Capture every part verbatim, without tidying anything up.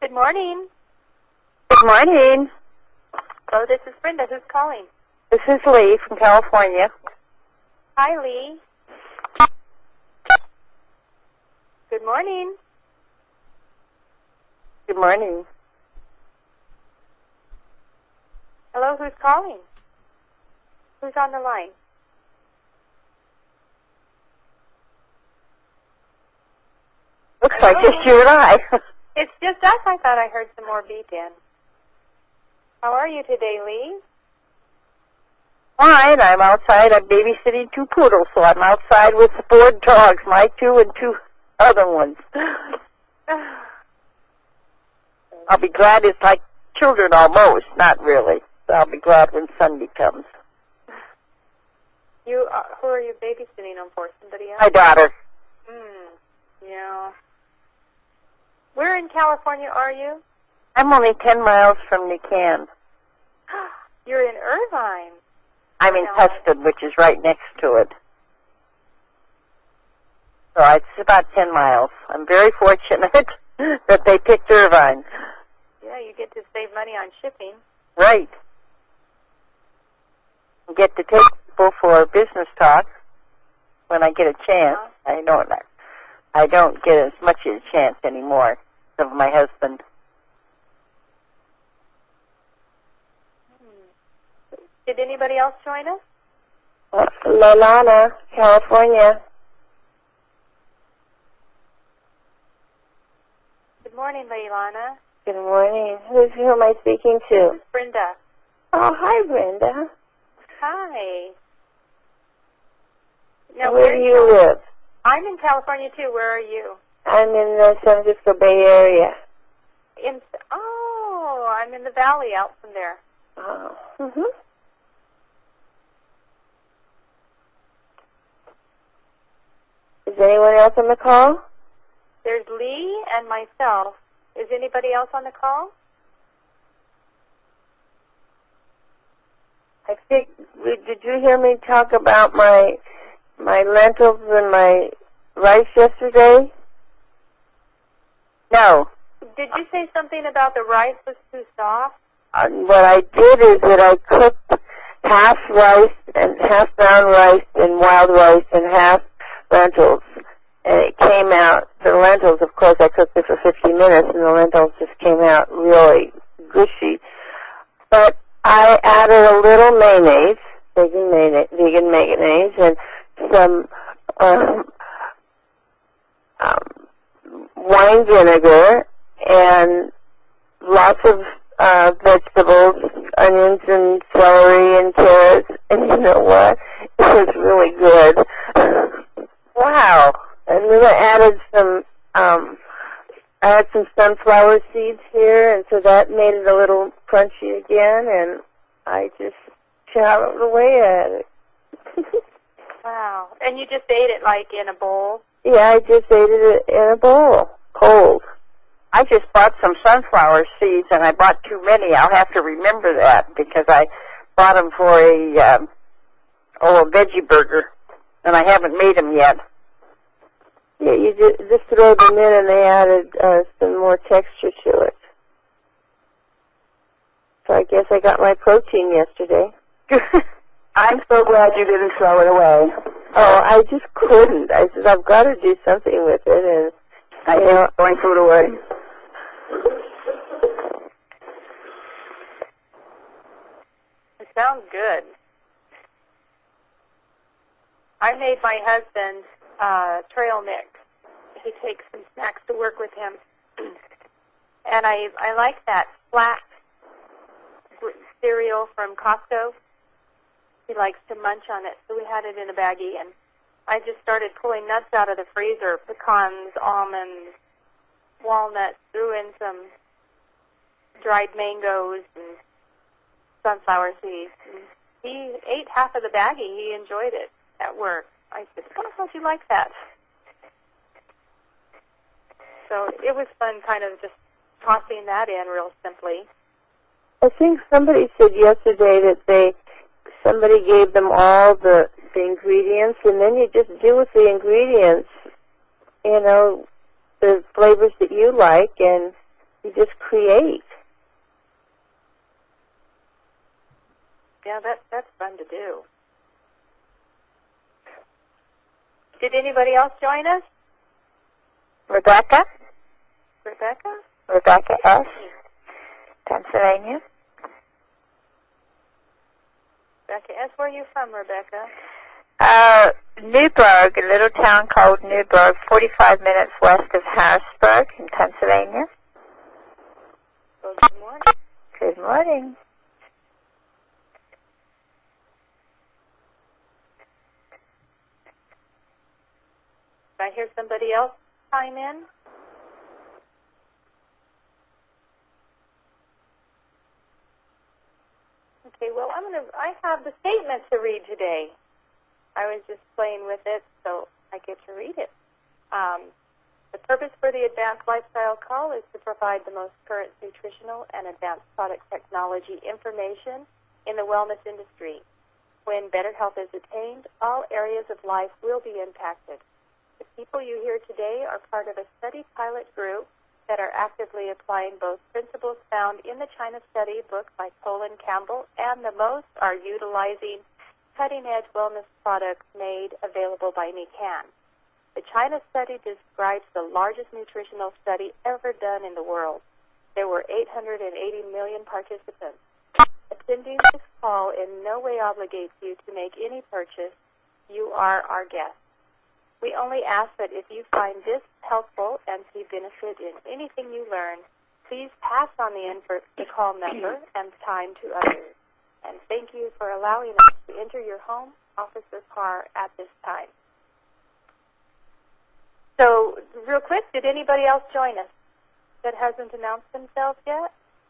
Good morning. Good morning. Oh, this is Brenda. Who's calling? This is Lee from California. Hi, Lee. Good morning. Good morning. Hello, who's calling? Who's on the line? Looks Hello? like just you and I. It's just us. I thought I heard some more beat in. How are you today, Lee? Fine. I'm outside. I'm babysitting two poodles, so I'm outside with four dogs, my two and two other ones. I'll be glad it's like children almost, not really. So I'll be glad when Sunday comes. You, uh, who are you babysitting them for? Somebody else? My daughter. Hmm. Yeah. Where in California are you? I'm only ten miles from New Canaan. You're in Irvine. I'm in No. Tustin, which is right next to it. So it's about ten miles. I'm very fortunate that they picked Irvine. Yeah, you get to save money on shipping. Right. Get to take people for business talk when I get a chance. Uh-huh. I don't. I don't get as much of a chance anymore of my husband. Did anybody else join us? Uh, Lolana, California. Good morning, Leilana. Good morning. Who's who am I speaking to? This is Brenda. Oh, hi, Brenda. Hi. Now, Where do in you Cal- live? I'm in California, too. Where are you? I'm in the San Francisco Bay Area. In Oh, I'm in the valley out from there. Oh. Mm-hmm. Is anyone else on the call? There's Lee and myself. Is anybody else on the call? I think, did you hear me talk about my my lentils and my rice yesterday? No. Did you say something about the rice was too soft? Uh, what I did is that I cooked half rice and half brown rice and wild rice and half lentils. And it came out, the lentils, of course, I cooked it for fifty minutes, and the lentils just came out really gushy. But I added a little mayonnaise, vegan mayonnaise, vegan mayonnaise and some um, um, wine vinegar, and lots of uh, vegetables, onions and celery and carrots. And you know what? It was really good. Wow. And then I added some, um, I had some sunflower seeds here, and so that made it a little crunchy again, and I just chowed away at it. Wow. And you just ate it like in a bowl? Yeah, I just ate it in a bowl, cold. I just bought some sunflower seeds, and I bought too many. I'll have to remember that, because I bought them for a, um, oh, a veggie burger, and I haven't made them yet. Yeah, you just, just throw them in, and they added uh, some more texture to it. So I guess I got my protein yesterday. I'm so glad you didn't throw it away. Oh, I just couldn't. I said, I've got to do something with it, and I you know, throwing food away. It sounds good. I made my husband uh, trail mix. He takes some snacks to work with him. And I I like that flat cereal from Costco. He likes to munch on it, so we had it in a baggie. And I just started pulling nuts out of the freezer, pecans, almonds, walnuts, threw in some dried mangoes and sunflower seeds. And he ate half of the baggie. He enjoyed it at work. I said, oh, how'd you like that? So it was fun kind of just tossing that in real simply. I think somebody said yesterday that they, somebody gave them all the, the ingredients, and then you just do with the ingredients, you know, the flavors that you like, and You just create. Yeah, that, that's fun to do. Did anybody else join us? Rebecca? Rebecca? Rebecca S., Pennsylvania. Rebecca S., where are you from, Rebecca? Uh, Newburgh, a little town called Newburgh, forty-five minutes west of Harrisburg in Pennsylvania. Well, good morning. Good morning. Did I hear somebody else chime in? Okay, well, I'm gonna. I have the statement to read today. I was just playing with it, so I get to read it. Um, the purpose for the Advanced Lifestyle Call is to provide the most current nutritional and advanced product technology information in the wellness industry. When better health is attained, all areas of life will be impacted. The people you hear today are part of a study pilot group that are actively applying both principles found in the China Study book by Colin Campbell, and the most are utilizing cutting-edge wellness products made available by Nikan. The China Study describes the largest nutritional study ever done in the world. There were eight hundred eighty million participants. Attending this call in no way obligates you to make any purchase. You are our guest. We only ask that if you find this helpful and see benefit in anything you learn, please pass on the, info, the call number and time to others. And thank you for allowing us to enter your home, office, or car at this time. So, real quick, did anybody else join us that hasn't announced themselves yet?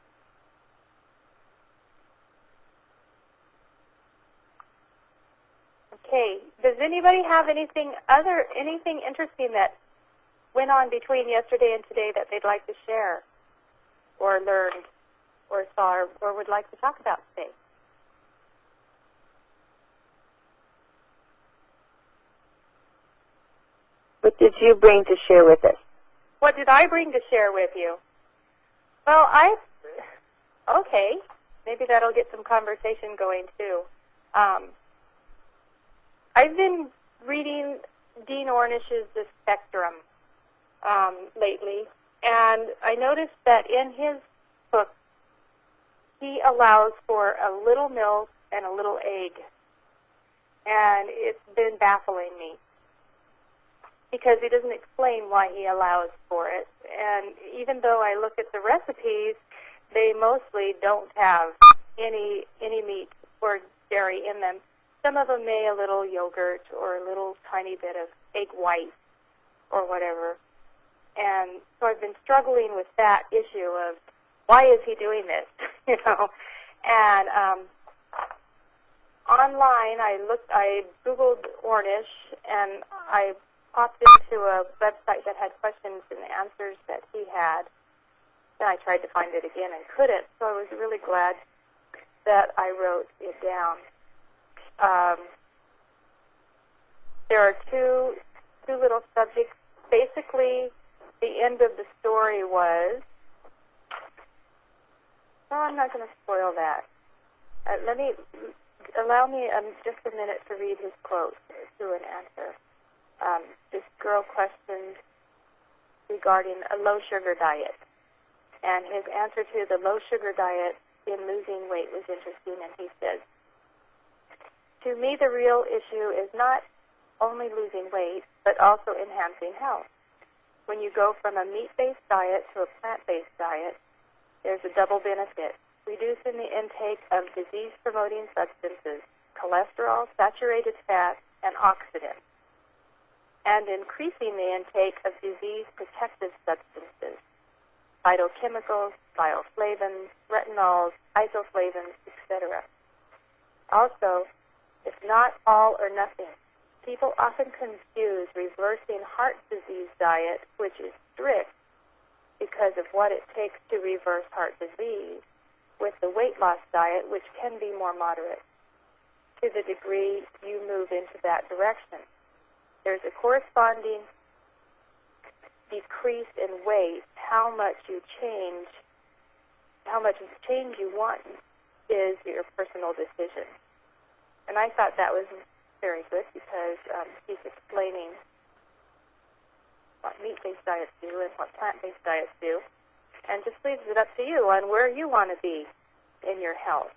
Okay. Does anybody have anything other, anything interesting that went on between yesterday and today that they'd like to share, or learned, or saw, or, or would like to talk about today? What did you bring to share with us? What did I bring to share with you? Well, I, okay, maybe that'll get some conversation going too. Um, I've been reading Dean Ornish's The Spectrum um, lately, and I noticed that in his book, he allows for a little milk and a little egg, and it's been baffling me, because he doesn't explain why he allows for it. And even though I look at the recipes, they mostly don't have any any meat or dairy in them. Some of them may a little yogurt or a little tiny bit of egg white or whatever. And so I've been struggling with that issue of why is he doing this, you know? And um, online, I looked, I Googled Ornish, and I popped into a website that had questions and answers that he had. Then I tried to find it again and couldn't, so I was really glad that I wrote it down. Um, there are two two little subjects. Basically, the end of the story was, no, I'm not going to spoil that. Uh, let me, allow me um, just a minute to read his quote to an answer. Um, this girl questioned regarding a low-sugar diet, and his answer to the low-sugar diet in losing weight was interesting, and he says, to me, the real issue is not only losing weight, but also enhancing health. When you go from a meat-based diet to a plant-based diet, there's a double benefit, reducing the intake of disease-promoting substances, cholesterol, saturated fat, and oxidants, and increasing the intake of disease-protective substances, phytochemicals, bioflavins, retinols, isoflavins, et cetera. Also, it's not all or nothing. People often confuse reversing heart disease diet, which is strict because of what it takes to reverse heart disease, with the weight loss diet, which can be more moderate, to the degree you move into that direction. There's a corresponding decrease in weight, how much you change, how much change you want is your personal decision. And I thought that was very good because um, he's explaining what meat-based diets do and what plant-based diets do, and just leaves it up to you on where you want to be in your health.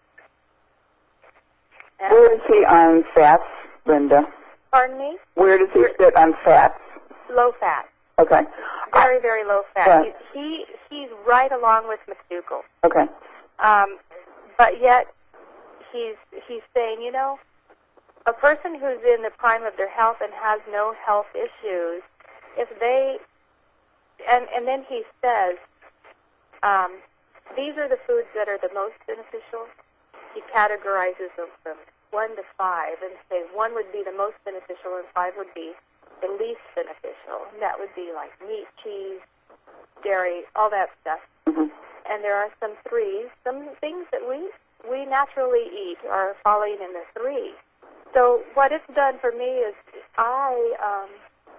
And Where is he on fats, Linda? pardon me? Where does he sit on fats? Low fat. Okay. Very, very low fat. Yeah. He, he He's right along with McDougall. Okay. Um, but yet, he's he's saying, you know, a person who's in the prime of their health and has no health issues, if they, and, and then he says, um, these are the foods that are the most beneficial. He categorizes them from one to five and say one would be the most beneficial and five would be the least beneficial. And that would be like meat, cheese, dairy, all that stuff. Mm-hmm. And there are some threes, some things that we we naturally eat are falling in the three. So what it's done for me is I um,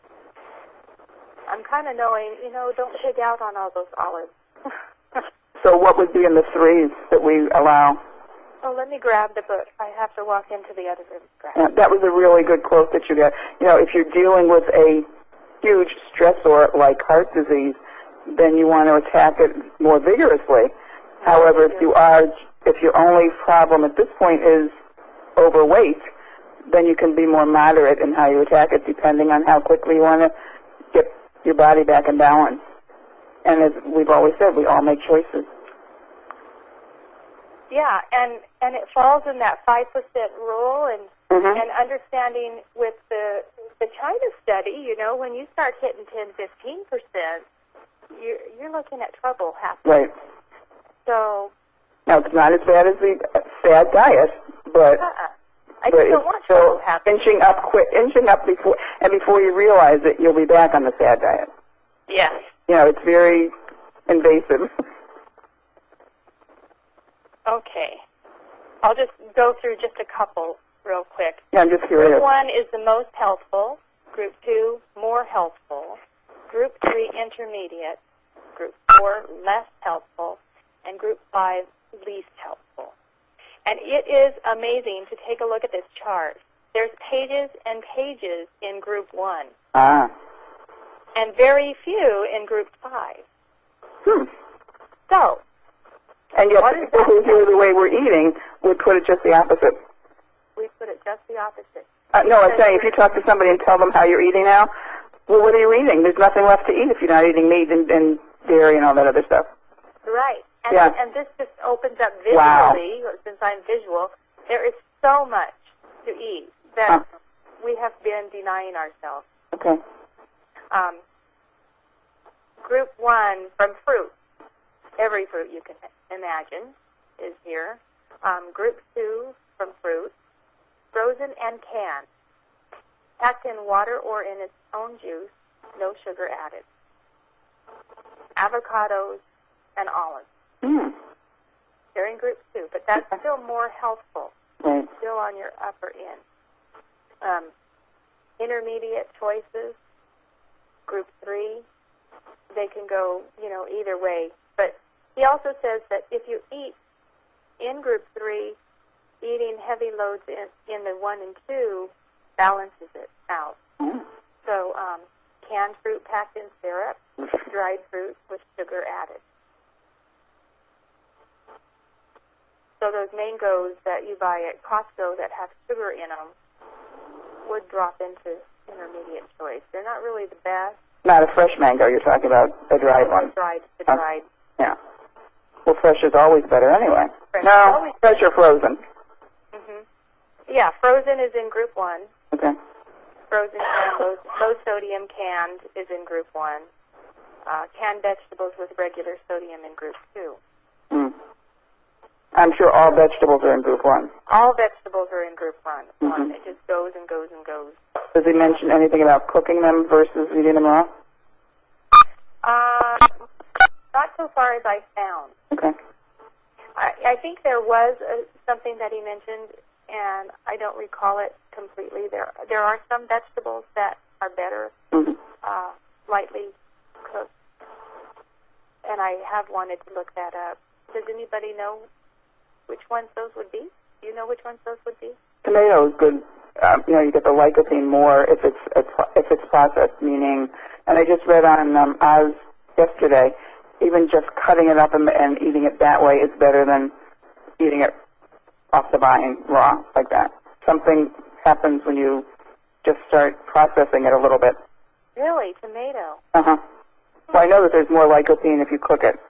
I'm kind of knowing, you know, don't pig out on all those olives. So what would be in the threes that we allow? Oh, let me grab the book. I have to walk into the other room. Grab Yeah, that was a really good quote that you got. You know, if you're dealing with a huge stressor like heart disease, then you want to attack it more vigorously. However, if you are, if your only problem at this point is overweight, then you can be more moderate in how you attack it, depending on how quickly you want to get your body back in balance. And as we've always said, we all make choices. Yeah, and, and it falls in that five percent rule, and Mm-hmm. and understanding with the the China study, you know, when you start hitting ten, fifteen percent, you're, you're looking at trouble happening. Right. So, Now, it's not as bad as the fad diet, but, uh-uh. I but just don't it's want still trouble happening. inching up quick, inching up before, and before you realize it, you'll be back on the fad diet. Yes. You know, it's very invasive. Okay. I'll just go through just a couple real quick. Yeah, I'm just curious. Group one is the most healthful. Group two, more healthful. Group three, intermediate. Group four, less healthful. And group five, least healthful. And it is amazing to take a look at this chart. There's pages and pages in group one, Ah. and very few in group five. Hmm. So, And yet, What is people that? who hear the way we're eating would put it just the opposite. we put it just the opposite. Uh, no, I'm saying if you talk to somebody and tell them how you're eating now, well, what are you eating? There's nothing left to eat if you're not eating meat and, and dairy and all that other stuff. Right. And, Yeah. and this just opens up visually, Wow. since I'm visual, there is so much to eat that Huh. we have been denying ourselves. Okay. Um, group one, from fruit, every fruit you can imagine is here. Um, group two, from fruit, frozen and canned, packed in water or in its own juice, no sugar added. Avocados and olives. Hmm. They're in group two, but that's still more healthful, Right. still on your upper end. Um, intermediate choices, group three, they can go, you know, either way. But he also says that if you eat in group three, eating heavy loads in, in the one and two balances it out. Hmm. So um, canned fruit packed in syrup, dried fruit with sugar added. So those mangoes that you buy at Costco that have sugar in them would drop into intermediate choice. They're not really the best. Not a fresh mango you're talking about, a dried one. Dried, the Oh. dried. Yeah. Well, fresh is always better anyway. Fresh is No, always fresh or frozen. hmm Yeah, frozen is in group one. Okay. Frozen canned, low, low sodium canned is in group one. Uh, canned vegetables with regular sodium in group two. Hmm. I'm sure all vegetables are in group one. All vegetables are in group one. Mhm. It just goes and goes and goes. Does he mention anything about cooking them versus eating them raw? Uh, not so far as I found. Okay. I, I think there was a, something that he mentioned, and I don't recall it completely. There, there are some vegetables that are better Mm-hmm. uh, lightly cooked. And I have wanted to look that up. Does anybody know which ones those would be? Do you know which ones those would be? Tomato is good. Um, you know, you get the lycopene more if it's if it's processed. Meaning, and I just read on um, Oz yesterday, even just cutting it up and, and eating it that way is better than eating it off the vine raw like that. Something happens when you just start processing it a little bit. Really, tomato? Uh huh. Well, I know that there's more lycopene if you cook it.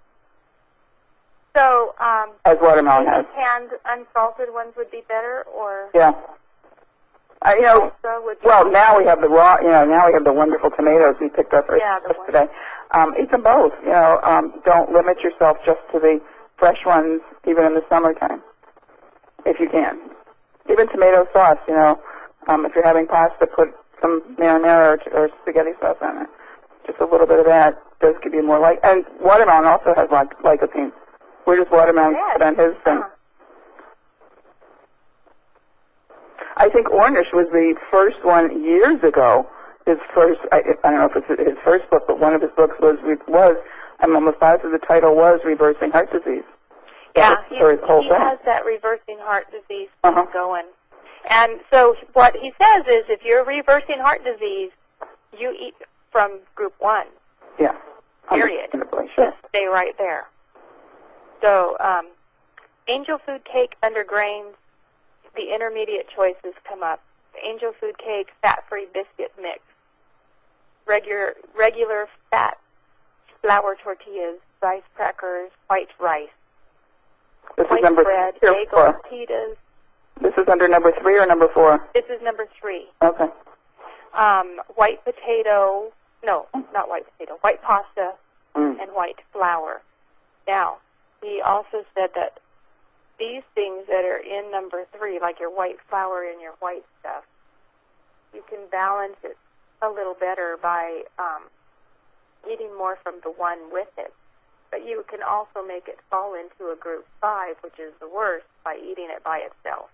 So, um, as watermelon has. Canned, unsalted ones would be better, or yeah. Uh, you know, would well, now we have the raw. You know, now we have the wonderful tomatoes we picked up yeah, yesterday. Um, eat them both. You know, um, don't limit yourself just to the fresh ones, even in the summertime, if you can. Even tomato sauce. You know, um, if you're having pasta, put some marinara or, or spaghetti sauce on it. Just a little bit of that does give you more like. And watermelon also has like lycopene. Where does watermelon yes. put on his thing? Uh-huh. I think Ornish was the first one years ago. His first, I, I don't know if it's his first book, but one of his books was, was I'm almost positive the title was Reversing Heart Disease. Yeah, he, he has that reversing heart disease uh-huh. going. And so what he says is if you're reversing heart disease, you eat from group one. Yeah. Period. Sure. Stay right there. So, um, angel food cake under grains, the intermediate choices come up. Angel food cake, fat-free biscuit mix, regular regular fat flour tortillas, rice crackers, white rice, this white is number bread, three bagel, pitas. This is under number three or number four? This is number three. Okay. Um, white potato, no, not white potato, white pasta mm. and white flour. Now, he also said that these things that are in number three, like your white flour and your white stuff, you can balance it a little better by um, eating more from the one with it. But you can also make it fall into a group five, which is the worst, by eating it by itself.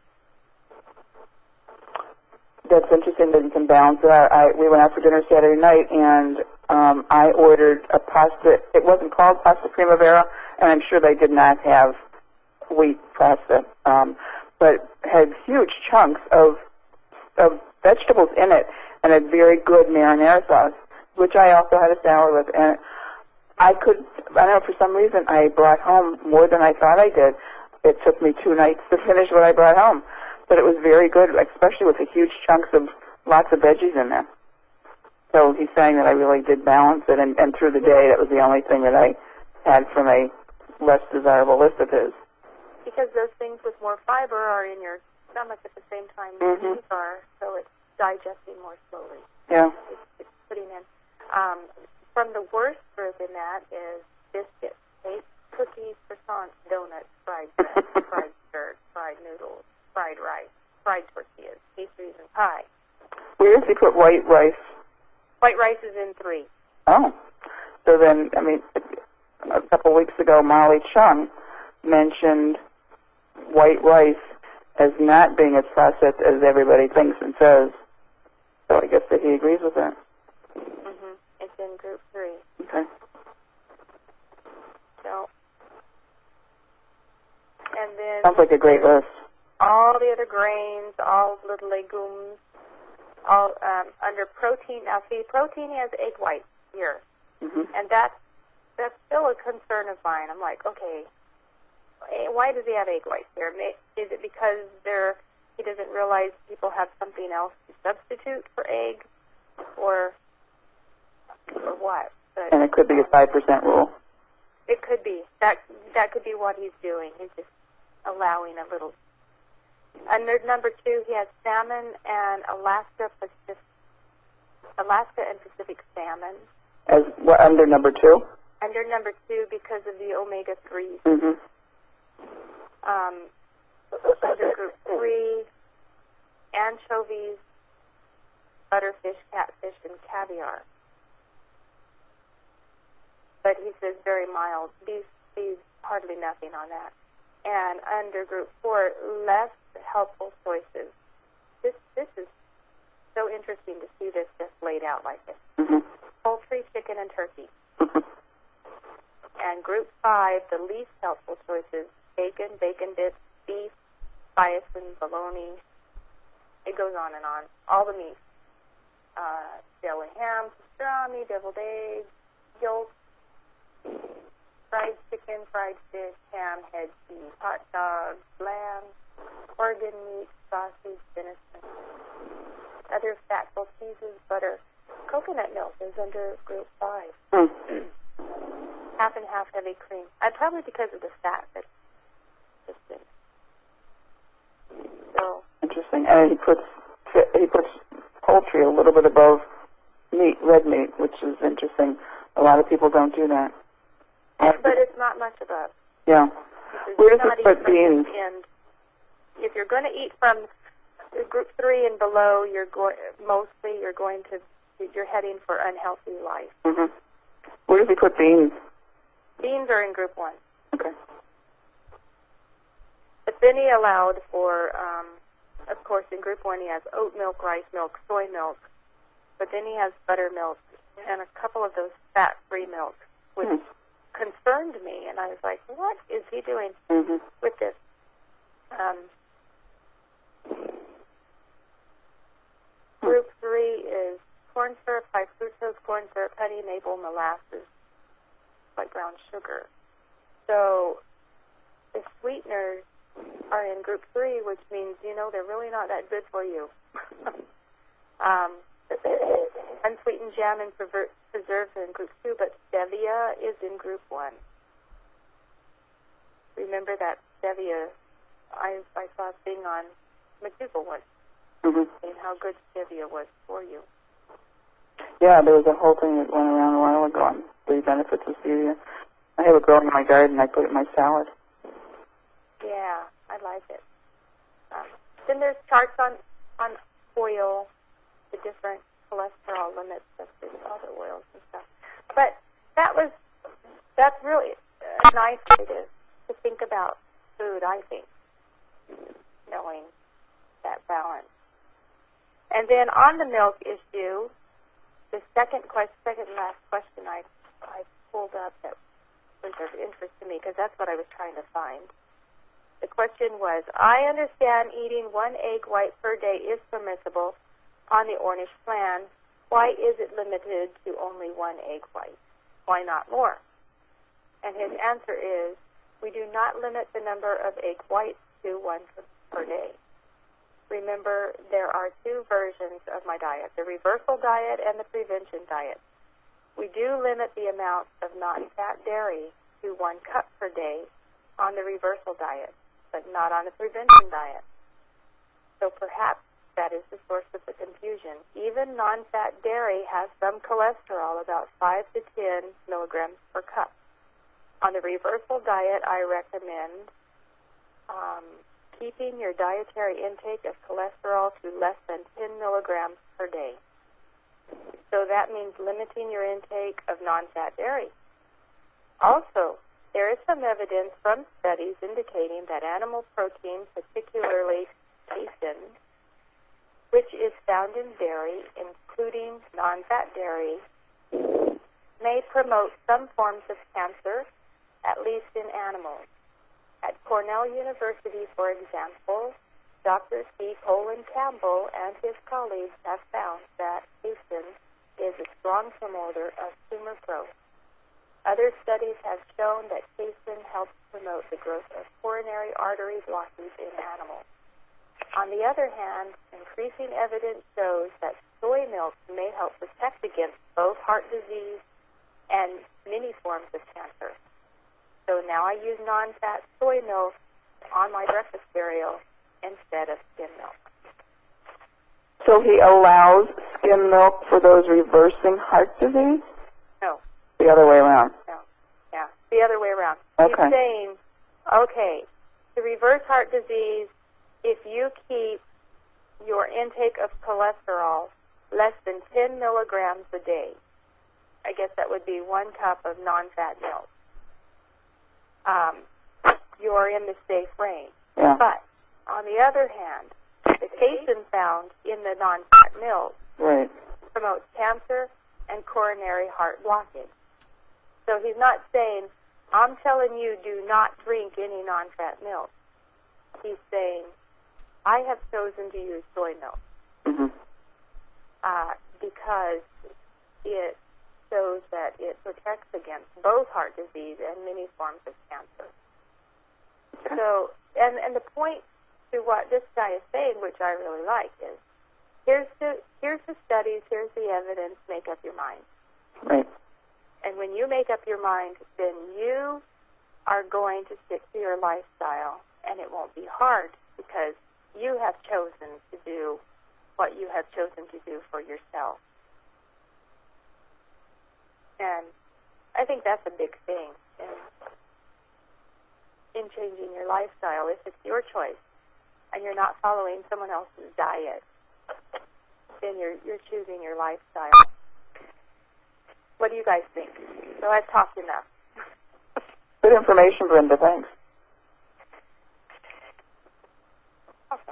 That's interesting that you can balance it out. I, we went out for dinner Saturday night, and um, I ordered a pasta. It wasn't called pasta primavera, and I'm sure they did not have wheat pasta, um, but had huge chunks of of vegetables in it and a very good marinara sauce, which I also had a salad with. And I could, I don't know, for some reason I brought home more than I thought I did. It took me two nights to finish what I brought home. But it was very good, especially with the huge chunks of lots of veggies in there. So he's saying that I really did balance it, and, and through the day, that was the only thing that I had from a less desirable list of his. Because those things with more fiber are in your stomach at the same time mm-hmm. these are, so it's digesting more slowly. Yeah. It's, it's putting in. Um, from the worst group in that is biscuits, cake, cookies, croissants, donuts, fried bread, fried dessert, fried noodles, fried rice, fried tortillas, pastries, and pie. Where does he put white rice? White rice is in three. Oh. So then, I mean, a couple weeks ago, Molly Chung mentioned white rice as not being as processed as everybody thinks and says. So I guess that he agrees with that. Mm-hmm. It's in group three. Okay. So, and then... Sounds like a great list. All the other grains, all the legumes, all um, under protein. Now, see, protein has egg whites here, mm-hmm. and that's that's still a concern of mine. I'm like, okay, why does he have egg whites here? Is it because they're he doesn't realize people have something else to substitute for egg, or or what? But, and it could be a five percent rule. It could be that that could be what he's doing. He's just allowing a little. Under number two, he has salmon and Alaska Pacific, Alaska and Pacific salmon. As what, under number two? Under number two, because of the omega threes. Mm-hmm. Um, under group three, anchovies, butterfish, catfish, and caviar. But he says very mild. These, these hardly nothing on that. And under group four, less helpful choices. This this is so interesting to see this just laid out like this. Mm-hmm. poultry, chicken, and turkey. And group five, the least helpful choices, bacon, bacon bits, beef, bison, bologna. It goes on and on. All the meats. Uh, deli ham, pastrami, deviled eggs, yolk, fried chicken, fried fish, ham, head cheese, hot dogs, lamb, organ meat, sausage, venison, other fatful cheeses, butter. Coconut milk is under group five. Mm. Half and half heavy cream. Uh, probably because of the fat that's just in it. So, Interesting. And he puts he puts poultry a little bit above meat, red meat, which is interesting. A lot of people don't do that. but it's not much above. Yeah. Because Where you're does not it put eating from beans? the end. If you're going to eat from group three and below, you're going mostly you're going to you're heading for unhealthy life. Mm-hmm. Where does he put beans? Beans are in group one. Okay. But then he allowed for, um, of course, in group one he has oat milk, rice milk, soy milk, but then he has buttermilk and a couple of those fat-free milks, which Mm. concerned me, and I was like, what is he doing Mm-hmm. with this? Um, group three is corn syrup, high fructose corn syrup, honey, maple, molasses, like brown sugar. So the sweeteners are in group three, which means, you know, they're really not that good for you. um, unsweetened jam and prever- preserves are in group two, but stevia is in group one. Remember that stevia? I, I saw a thing on McDougall once Mm-hmm. saying how good stevia was for you. Yeah, there was a whole thing that went around a while ago on the benefits of stevia. I have it growing in my garden. I put it in my salad. Yeah, I like it. Um, then there's charts on, on oil, the different cholesterol limits of the other oils and stuff. But that was, that's really a nice way to, to think about food, I think, knowing that balance. And then on the milk issue, the second question, second and last question I, I pulled up that was of interest to me, because that's what I was trying to find. The question was, I understand eating one egg white per day is permissible on the Ornish plan. Why is it limited to only one egg white? Why not more? And his answer is, we do not limit the number of egg whites to one per day. Remember, there are two versions of my diet, the reversal diet and the prevention diet. We do limit the amount of non-fat dairy to one cup per day on the reversal diet, but not on the prevention diet. So perhaps that is the source of the confusion. Even non-fat dairy has some cholesterol, about five to ten milligrams per cup. On the reversal diet, I recommend um, keeping your dietary intake of cholesterol to less than ten milligrams per day. So that means limiting your intake of non-fat dairy. Also, there is some evidence from studies indicating that animal protein, particularly casein, which is found in dairy, including non-fat dairy, may promote some forms of cancer, at least in animals. At Cornell University, for example, Doctor C. Colin Campbell and his colleagues have found that casein is a strong promoter of tumor growth. Other studies have shown that casein helps promote the growth of coronary artery blockage in animals. On the other hand, increasing evidence shows that soy milk may help protect against both heart disease and many forms of cancer. So now I use non-fat soy milk on my breakfast cereal instead of skim milk. So he allows skim milk for those reversing heart disease? No. The other way around? No. Yeah, the other way around. Okay. He's saying, okay, to reverse heart disease, if you keep your intake of cholesterol less than ten milligrams a day, I guess that would be one cup of non-fat milk, um, you're in the safe range. Yeah. But, on the other hand, the casein found in the non-fat milk Right. promotes cancer, and coronary heart blockage. So he's not saying, I'm telling you, do not drink any non-fat milk. He's saying, I have chosen to use soy milk Mm-hmm. uh, because it shows that it protects against both heart disease and many forms of cancer. Okay. So, and, and the point to what this guy is saying, which I really like, is here's the, here's the studies, here's the evidence, make up your mind. Right. And when you make up your mind, then you are going to stick to your lifestyle, and it won't be hard because you have chosen to do what you have chosen to do for yourself. And I think that's a big thing in, in changing your lifestyle. If it's your choice and you're not following someone else's diet, then you're you're choosing your lifestyle. What do you guys think? So I've talked enough. Good information, Brenda. Thanks. Awesome.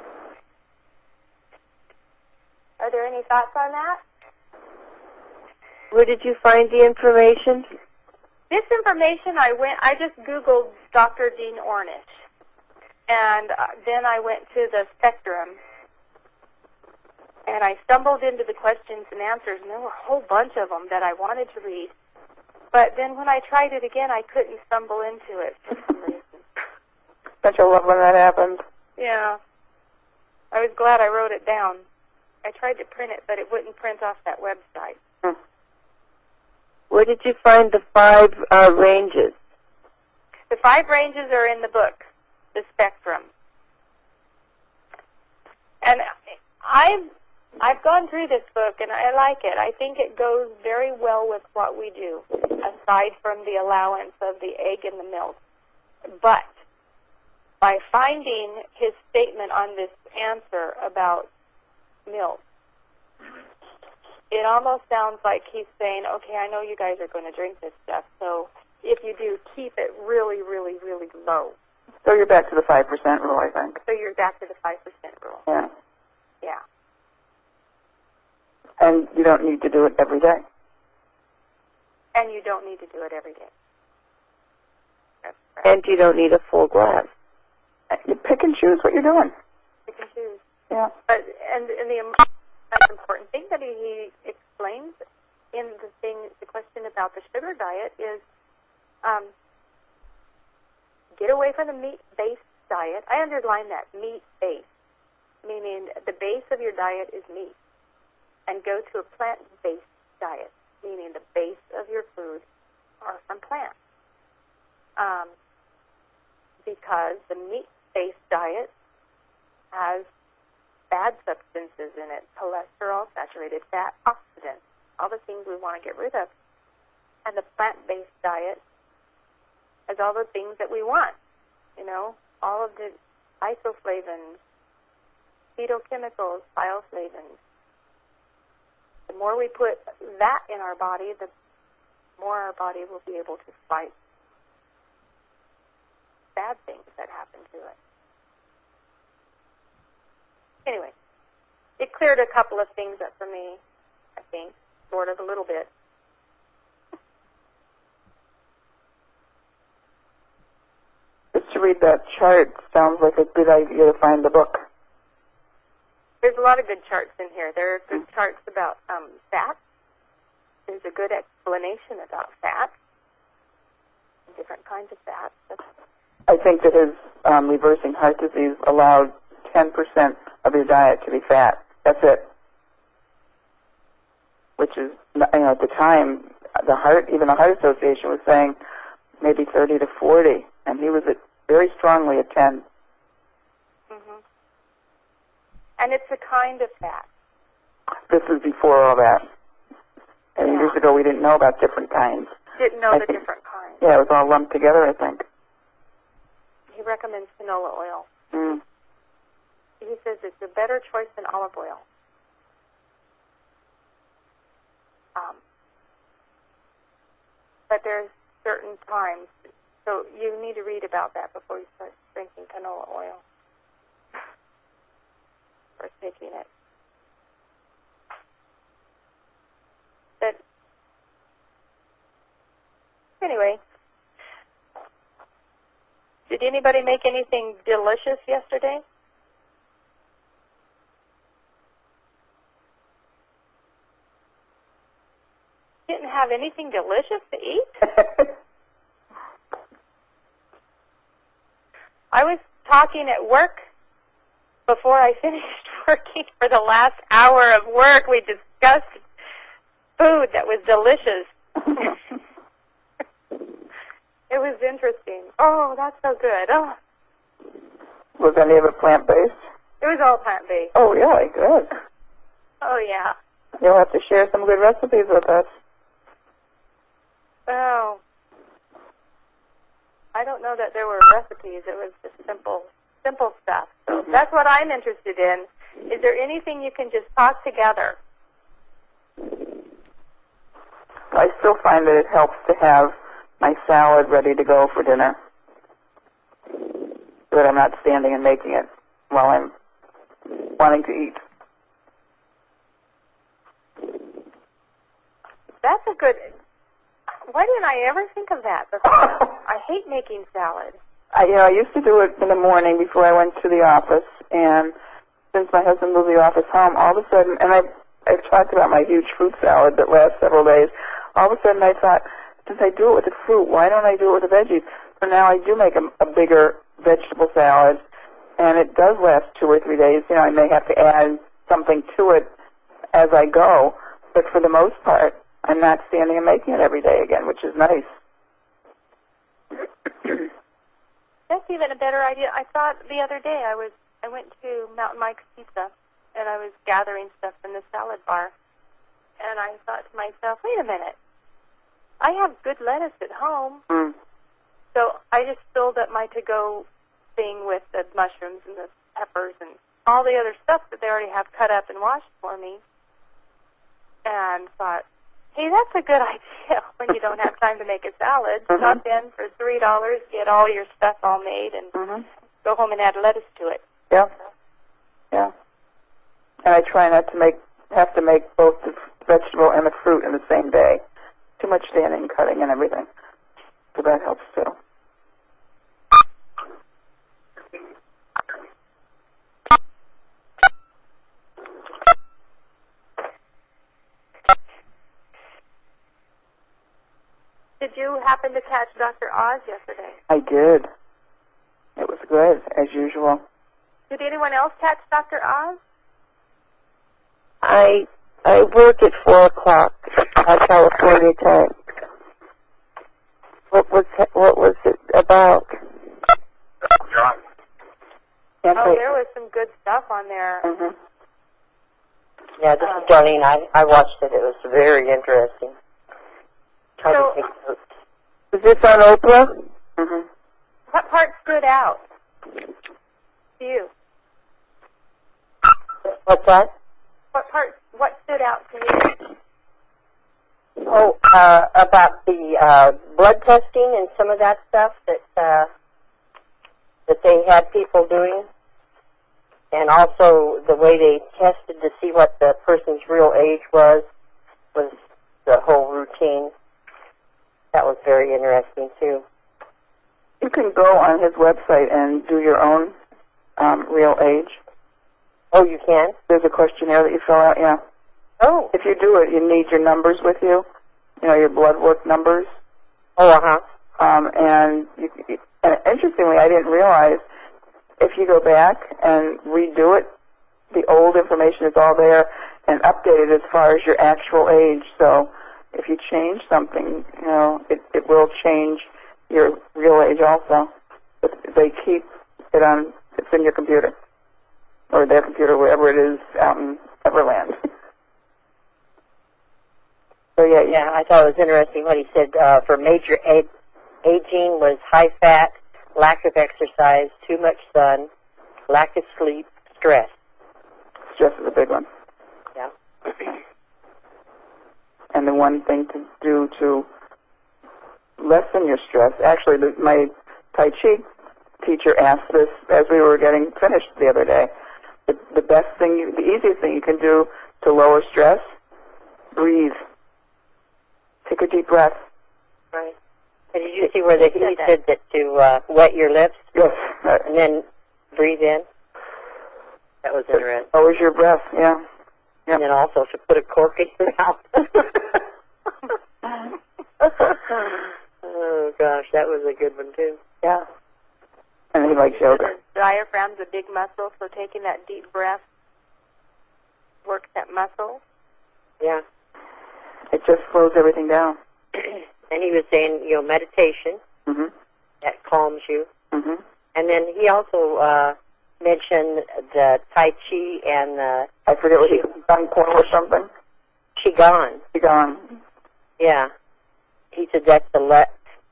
Are there any thoughts on that? Where did you find the information? This information, I went. I just Googled Doctor Dean Ornish, and uh, then I went to the Spectrum, and I stumbled into the questions and answers, and there were a whole bunch of them that I wanted to read. But then when I tried it again, I couldn't stumble into it for some reason. Don't you love when that happens? Yeah. I was glad I wrote it down. I tried to print it, but it wouldn't print off that website. Hmm. Where did you find the five uh, ranges? The five ranges are in the book, The Spectrum. And I've, I've gone through this book, and I like it. I think it goes very well with what we do, aside from the allowance of the egg and the milk. But by finding his statement on this answer about milk, it almost sounds like he's saying, okay, I know you guys are going to drink this stuff, so if you do, keep it really, really, really low. So you're back to the five percent rule, I think. So you're back to the five percent rule. Yeah. Yeah. And you don't need to do it every day. And you don't need to do it every day. That's right. And you don't need a full glass. You pick and choose what you're doing. You can choose. Yeah. But, and, and the most important thing that he explains in the thing, the question about the sugar diet is um, get away from the meat-based diet. I underline that, meat-based, meaning the base of your diet is meat, and go to a plant-based diet, meaning the base of your food are from plants. Um, because the meat-based diet has bad substances in it, cholesterol, saturated fat, oxidants, all the things we want to get rid of. And the plant-based diet has all the things that we want, you know, all of the isoflavones, phytochemicals, bioflavones. The more we put that in our body, the more our body will be able to fight bad things that happen to it. Anyway, it cleared a couple of things up for me, I think, sort of a little bit. Just to read that chart sounds like a good idea to find the book. There's a lot of good charts in here. There are good charts about um, fat. There's a good explanation about fat, different kinds of fat. That's I think that his um, reversing heart disease allowed ten percent of your diet to be fat. That's it. Which is, you know, at the time, the heart, even the Heart Association was saying maybe thirty to forty, and he was at very strongly at ten. Mm-hmm. And it's a kind of fat. This is before all that. And Yeah. years ago, we didn't know about different kinds. Didn't know I the think- different kinds. Yeah, it was all lumped together, I think. He recommends canola oil. Mm. He says it's a better choice than olive oil. Um, but there's certain times, so you need to read about that before you start drinking canola oil or taking it. But Anyway, did anybody make anything delicious yesterday? Didn't have anything delicious to eat? I was talking at work before I finished working for the last hour of work. We discussed food that was delicious. It was interesting. Oh, that's so good. Oh. Was any of it plant-based? It was all plant-based. Oh, really? Good. Oh, yeah. You'll have to share some good recipes with us. Oh. I don't know that there were recipes. It was just simple, simple stuff. So mm-hmm. That's what I'm interested in. Is there anything you can just toss together? I still find that it helps to have my salad ready to go for dinner, so that I'm not standing and making it while I'm wanting to eat. That's a good... Why didn't I ever think of that before? I hate making salad. I, you know, I used to do it in the morning before I went to the office, and since my husband moved the office home, all of a sudden, and I've, I've talked about my huge fruit salad that lasts several days, all of a sudden I thought, since I do it with the fruit, why don't I do it with the veggies? So now I do make a, a bigger vegetable salad, and it does last two or three days. You know, I may have to add something to it as I go, but for the most part, I'm not standing and making it every day again, which is nice. That's even a better idea. I thought the other day I was I went to Mountain Mike's Pizza, and I was gathering stuff in the salad bar, and I thought to myself, wait a minute, I have good lettuce at home. Mm. So I just filled up my to-go thing with the mushrooms and the peppers and all the other stuff that they already have cut up and washed for me, and thought, hey, that's a good idea when you don't have time to make a salad. Mm-hmm. Stop in for three dollars, get all your stuff all made, and mm-hmm. go home and add lettuce to it. Yeah, yeah. And I try not to make have to make both the vegetable and the fruit in the same day. Too much standing, cutting, and everything. So that helps too. Did you happen to catch Doctor Oz yesterday? I did. It was good, as usual. Did anyone else catch Doctor Oz? I I work at four o'clock on California time. What was what was it about? Yes, Oh, I- there was some good stuff on there. Mhm. Yeah, this is Darlene. I, I watched it. It was very interesting. Tried So- to take notes. Was this on Oprah? Mhm. What part stood out to you? What's that? What part? What stood out to you? Oh, uh, about the uh, blood testing and some of that stuff that uh, that they had people doing, and also the way they tested to see what the person's real age was, was the whole routine. That was very interesting too. You can go on his website and do your own um, real age. Oh, you can? There's a questionnaire that you fill out, yeah. Oh. If you do it, you need your numbers with you, you know, your blood work numbers. Oh, uh-huh. Um, and, you, and interestingly, I didn't realize if you go back and redo it, the old information is all there and updated as far as your actual age. So if you change something, you know, it, it will change your real age also. But they keep it on, it's in your computer, or their computer, wherever it is out in Everland. So yeah, Yeah, I thought it was interesting what he said. Uh, for major a- aging was high fat, lack of exercise, too much sun, lack of sleep, stress. stress is a big one. Yeah. And the one thing to do to lessen your stress, actually, the, my Tai Chi teacher asked this as we were getting finished the other day. The, the best thing, you, the easiest thing you can do to lower stress, breathe. Take a deep breath. Right. And did you see where they he said that to uh, wet your lips? Yes. Uh, and then breathe in? That was interesting. Always your breath, yeah. Yep. And then also to put a cork in your mouth. Oh, gosh, that was a good one, too. Yeah. And he likes yoga. The diaphragm's a big muscle, so taking that deep breath works that muscle. Yeah. It just slows everything down. And he was saying, you know, meditation, mm-hmm. that calms you. Mm-hmm. And then he also uh, mentioned the Tai Chi and the... I forget what he done or something. Qigong. Qigong. Yeah. He said that's the... Le-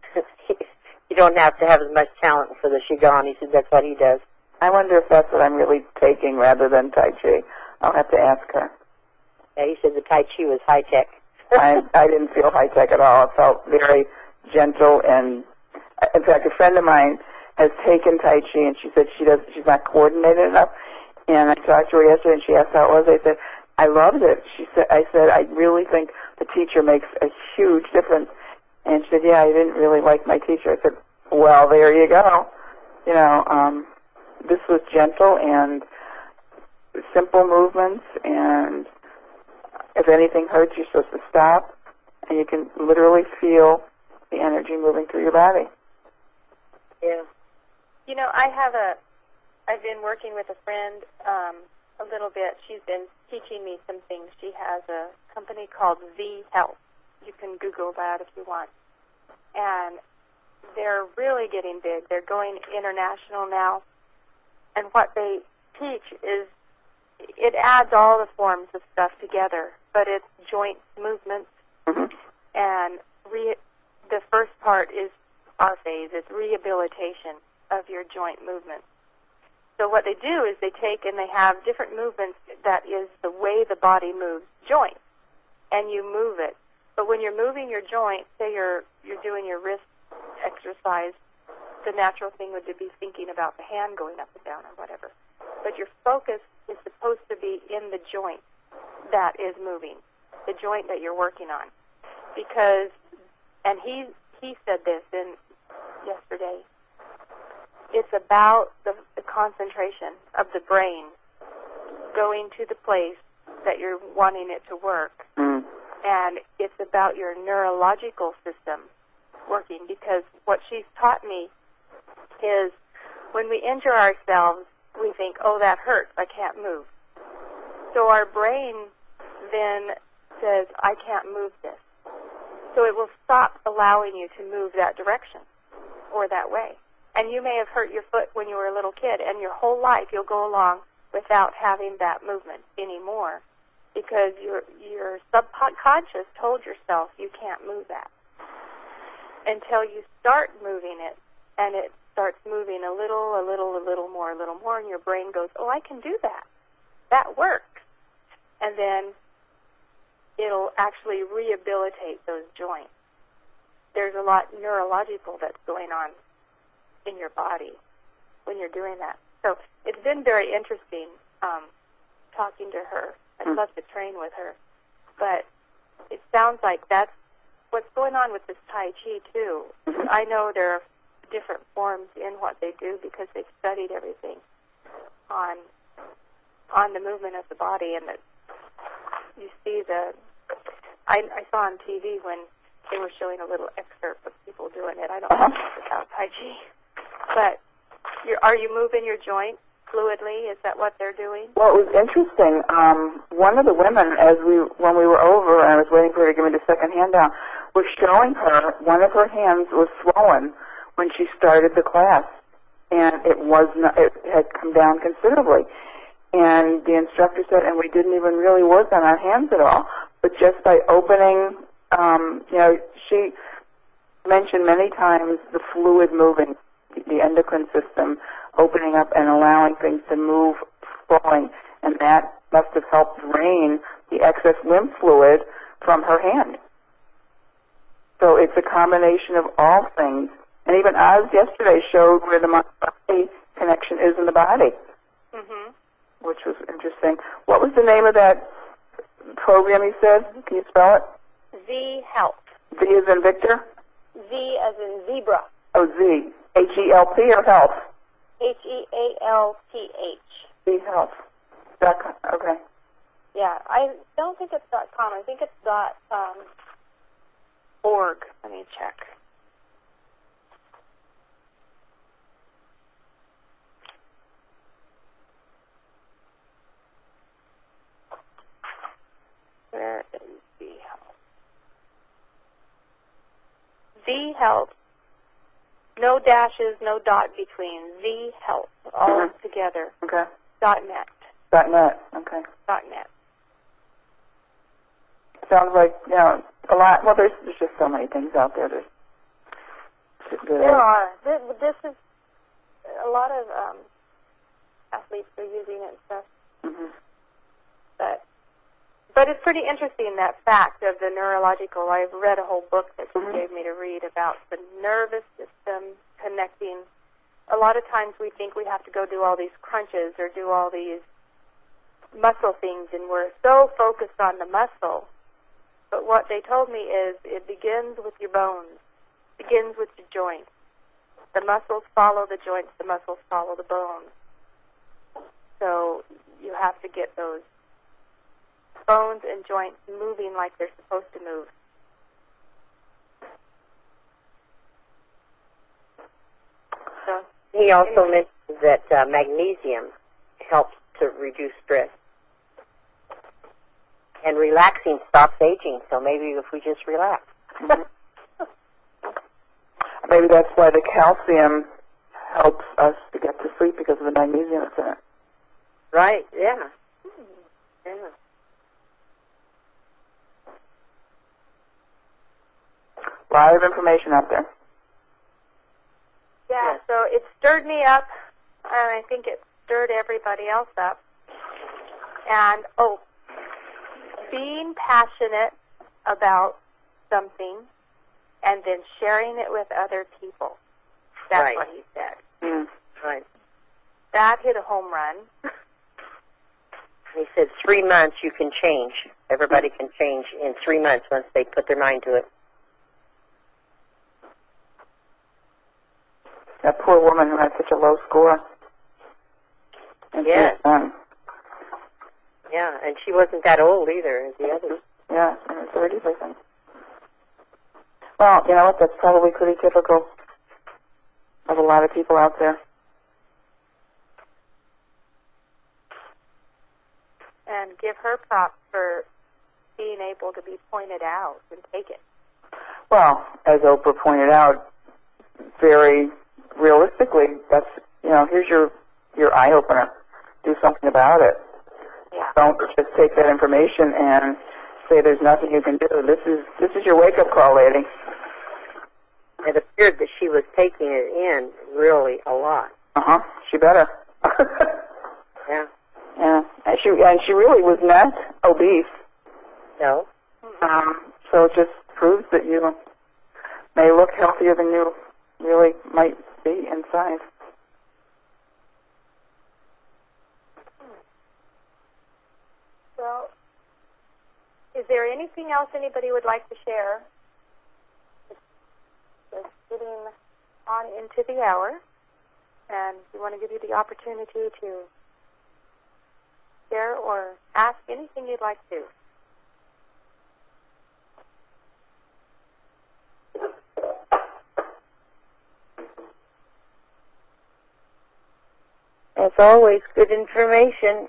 you don't have to have as much talent for the Qigong. He said that's what he does. I wonder if that's what I'm really taking rather than Tai Chi. I'll have to ask her. Yeah, he said the Tai Chi was high-tech. I, I didn't feel high-tech at all. It felt very gentle, and in fact, a friend of mine has taken Tai Chi, and she said she does, she's not coordinated enough. And I talked to her yesterday, and she asked how it was. I said, I loved it. She said, I said, I really think the teacher makes a huge difference. And she said, yeah, I didn't really like my teacher. I said, well, there you go. You know, um, this was gentle and simple movements, and if anything hurts, you're supposed to stop, and you can literally feel the energy moving through your body. Yeah. You know, I have a, I've been working with a friend um, a little bit. She's been teaching me some things. She has a company called V Health. You can Google that if you want. And they're really getting big. They're going international now. And what they teach is it adds all the forms of stuff together, but it's joint movements. Mm-hmm. And re- the first part is our phase. It's rehabilitation of your joint movements. So what they do is they take and they have different movements that is the way the body moves joints, and you move it. But when you're moving your joint, say you're you're doing your wrist exercise, the natural thing would be thinking about the hand going up and down or whatever. But your focus is supposed to be in the joint that is moving, the joint that you're working on. Because, and he he said this in yesterday, it's about the, the concentration of the brain going to the place that you're wanting it to work. Mm. And it's about your neurological system working, because what she's taught me is when we injure ourselves, we think, oh, that hurts, I can't move. So our brain then says, I can't move this. So it will stop allowing you to move that direction or that way. And you may have hurt your foot when you were a little kid, and your whole life you'll go along without having that movement anymore, because your your subconscious told yourself you can't move that until you start moving it, and it starts moving a little, a little, a little more, a little more, and your brain goes, oh, I can do that. That works. And then it'll actually rehabilitate those joints. There's a lot neurological that's going on in your body when you're doing that. So it's been very interesting um, talking to her. I'd love to train with her. But it sounds like that's what's going on with this Tai Chi, too. I know there are different forms in what they do because they've studied everything on on the movement of the body, and that you see the... I, I saw on T V when they were showing a little excerpt of people doing it. I don't know much about Tai Chi. But you're, are you moving your joint fluidly? Is that what they're doing? Well, it was interesting. Um, one of the women, as we when we were over, and I was waiting for her to give me the second hand down, was showing her one of her hands was swollen when she started the class, and it was not, it had come down considerably. And the instructor said, and we didn't even really work on our hands at all, but just by opening, um, you know, she mentioned many times the fluid moving, the endocrine system opening up and allowing things to move, flowing, and that must have helped drain the excess lymph fluid from her hand. So it's a combination of all things. And even Oz yesterday showed where the mind-body connection is in the body, Mm-hmm. which was interesting. What was the name of that program you said? Can you spell it? V Health. V as in Victor? Z as in zebra. Oh, Z. H E L P or health? H E A L T H. Z health. Dot com. Okay. Yeah, I don't think it's dot .com. I think it's dot um, .org. Let me check. Where is Z Health? Z Health. No dashes, no dot between. Z Health, all Mhm. together. Okay. Dot net. Dot net. Okay. Dot net. Sounds like, you know, a lot. Well, there's, there's just so many things out there. There's, There are. This, this is a lot of um, athletes are using it and stuff. Mm-hmm. But but it's pretty interesting, that fact of the neurological. I've read a whole book that she Mhm. gave me to read about the nervous system connecting. A lot of times we think we have to go do all these crunches or do all these muscle things, and we're so focused on the muscle. But what they told me is it begins with your bones, begins with your joints. The muscles follow the joints, the muscles follow the bones. So you have to get those bones and joints moving like they're supposed to move. So He also mentioned that uh, magnesium helps to reduce stress. And relaxing stops aging, so maybe if we just relax. Maybe that's why the calcium helps us to get to sleep, because of the magnesium that's in it. Right, yeah. Yeah. A lot of information out there. yeah, Yes. so it stirred me up, and I think it stirred everybody else up. And, oh, being passionate about something and then sharing it with other people. That's Right. what he said. Mm. Right. That hit a home run. He said three months you can change. Everybody can change in three months once they put their mind to it. That poor woman who had such a low score. And Yes. she's, um, Yeah, and she wasn't that old either as the others. yeah, in her thirties, I think. Well, you know what? That's probably pretty typical of a lot of people out there. And give her props for being able to be pointed out and take it. Well, as Oprah pointed out, very realistically, that's, you know, here's your, your eye-opener. Do something about it. Yeah. Don't just take that information and say there's nothing you can do. This is this is your wake-up call, lady. It appeared that she was taking it in really a lot. Uh-huh. She better. Yeah. Yeah. And she, and she really was not obese. No. Um, so it just proves that you may look healthier than you really might be inside. Well, is there anything else anybody would like to share? It's just getting on into the hour, and we want to give you the opportunity to share or ask anything you'd like to. As always, good information.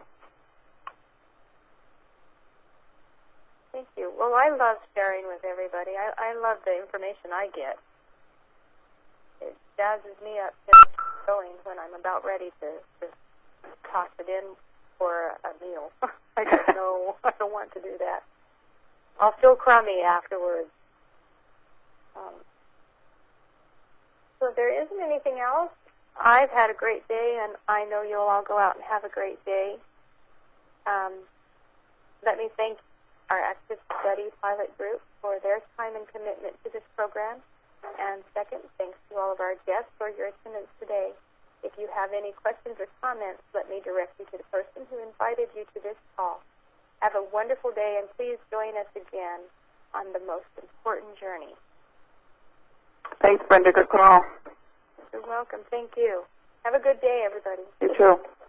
Thank you. Well, I love sharing with everybody. I, I love the information I get. It jazzes me up to going when I'm about ready to just toss it in for a meal. I just know I don't want to do that. I'll feel crummy afterwards. Um, so if there isn't anything else, I've had a great day, and I know you'll all go out and have a great day. Um, let me thank our Active Study Pilot Group for their time and commitment to this program. And second, thanks to all of our guests for your attendance today. If you have any questions or comments, let me direct you to the person who invited you to this call. Have a wonderful day, and please join us again on the most important journey. Thanks, Brenda. Good call. You're welcome. Thank you. Have a good day, everybody. You too.